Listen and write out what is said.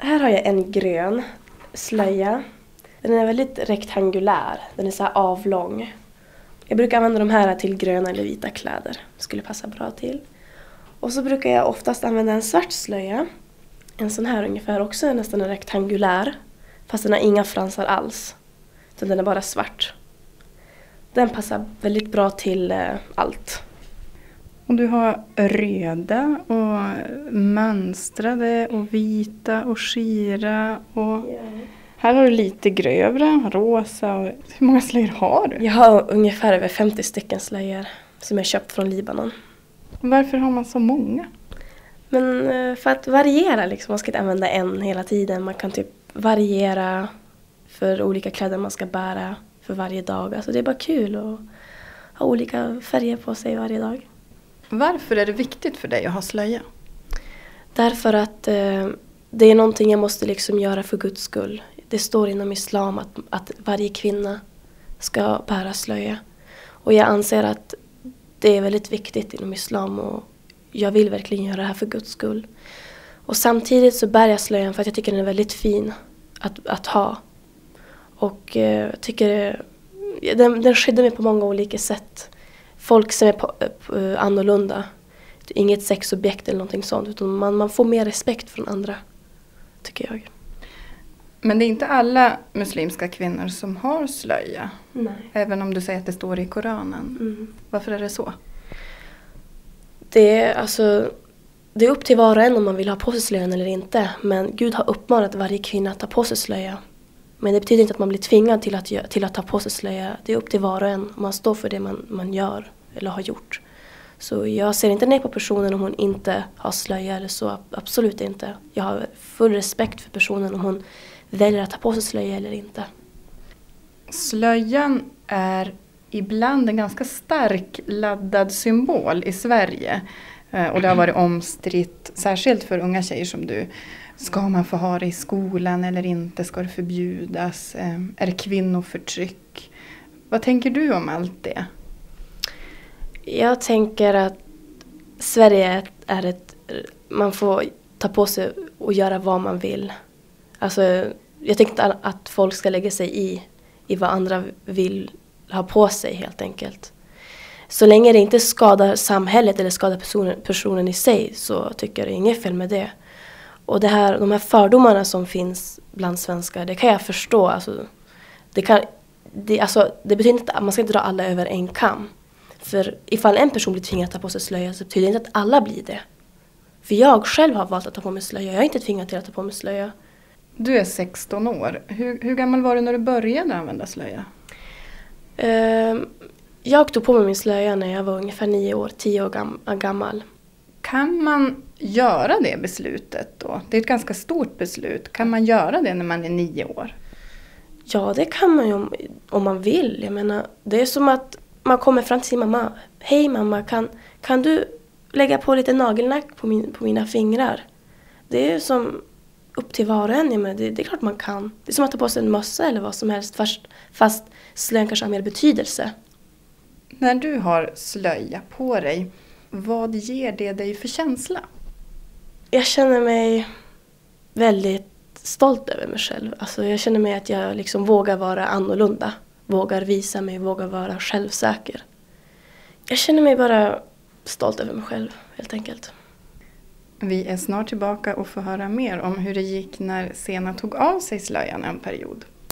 Här har jag en grön slöja. Den är väldigt rektangulär. Den är så här avlång. Jag brukar använda de här till gröna eller vita kläder. Skulle passa bra till. Och så brukar jag oftast använda en svart slöja. En sån här ungefär också, nästan en rektangulär. Fast den har inga fransar alls. Utan den är bara svart. Den passar väldigt bra till allt. Och du har röda och mönstrade och vita och skira och här har du lite grövre, rosa. Och hur många slöjor har du? Jag har ungefär över 50 stycken slöjor som jag köpt från Libanon. Varför har man så många? Men för att variera liksom. Man ska inte använda en hela tiden. Man kan typ variera för olika kläder man ska bära för varje dag. Alltså det är bara kul att ha olika färger på sig varje dag. Varför är det viktigt för dig att ha slöja? Därför att det är någonting jag måste liksom göra för Guds skull. Det står inom islam att varje kvinna ska bära slöja. Och jag anser att det är väldigt viktigt inom islam och jag vill verkligen göra det här för Guds skull. Och samtidigt så bär jag slöjan för att jag tycker den är väldigt fin att ha. Och jag tycker den skyddar mig på många olika sätt. Folk som är annorlunda. Det är inget sexobjekt eller någonting sånt. Utan man får mer respekt från andra, tycker jag. Men det är inte alla muslimska kvinnor som har slöja. Nej. Även om du säger att det står i Koranen. Mm. Varför är det så? Det är upp till var och en om man vill ha på sig slöjan eller inte. Men Gud har uppmanat varje kvinna att ta på sig slöja. Men det betyder inte att man blir tvingad till att ta på sig slöja. Det är upp till var och en om man står för det man gör eller har gjort. Så jag ser inte ner på personen om hon inte har slöja eller så. Absolut inte. Jag har full respekt för personen om hon väljer att ta på sig slöja eller inte. Slöjan är ibland en ganska stark laddad symbol i Sverige. Och det har varit omstritt, särskilt för unga tjejer som du. Ska man få ha det i skolan eller inte? Ska det förbjudas? Är det kvinnoförtryck? Vad tänker du om allt det? Jag tänker att Sverige är man får ta på sig och göra vad man vill. Alltså, jag tänker inte att folk ska lägga sig i vad andra vill ha på sig helt enkelt. Så länge det inte skadar samhället eller skadar personen i sig så tycker jag det är inget fel med det. Och de här fördomarna som finns bland svenskar, det kan jag förstå. Alltså, det betyder inte att man ska inte dra alla över en kam. För ifall en person blir tvingad att ta på sig slöja så betyder det inte att alla blir det. För jag själv har valt att ta på mig slöja. Jag är inte tvingad till att ta på mig slöja. Du är 16 år. Hur gammal var du när du började använda slöja? Jag tog på mig min slöja när jag var ungefär 10 år gammal. Kan man göra det beslutet då? Det är ett ganska stort beslut. Kan man göra det när man är 9 år? Ja, det kan man ju om man vill. Jag menar, det är som att man kommer fram till sin mamma. Hej mamma, kan du lägga på lite nagellack på mina fingrar? Det är som upp till var och en. Men det är klart man kan. Det är som att ta på sig en mössa eller vad som helst. Fast slöjan kanske har mer betydelse. När du har slöja på dig, vad ger det dig för känsla? Jag känner mig väldigt stolt över mig själv. Alltså jag känner mig att jag liksom vågar vara annorlunda. Vågar visa mig, vågar vara självsäker. Jag känner mig bara stolt över mig själv, helt enkelt. Vi är snart tillbaka och får höra mer om hur det gick när Sena tog av sig slöjan en period.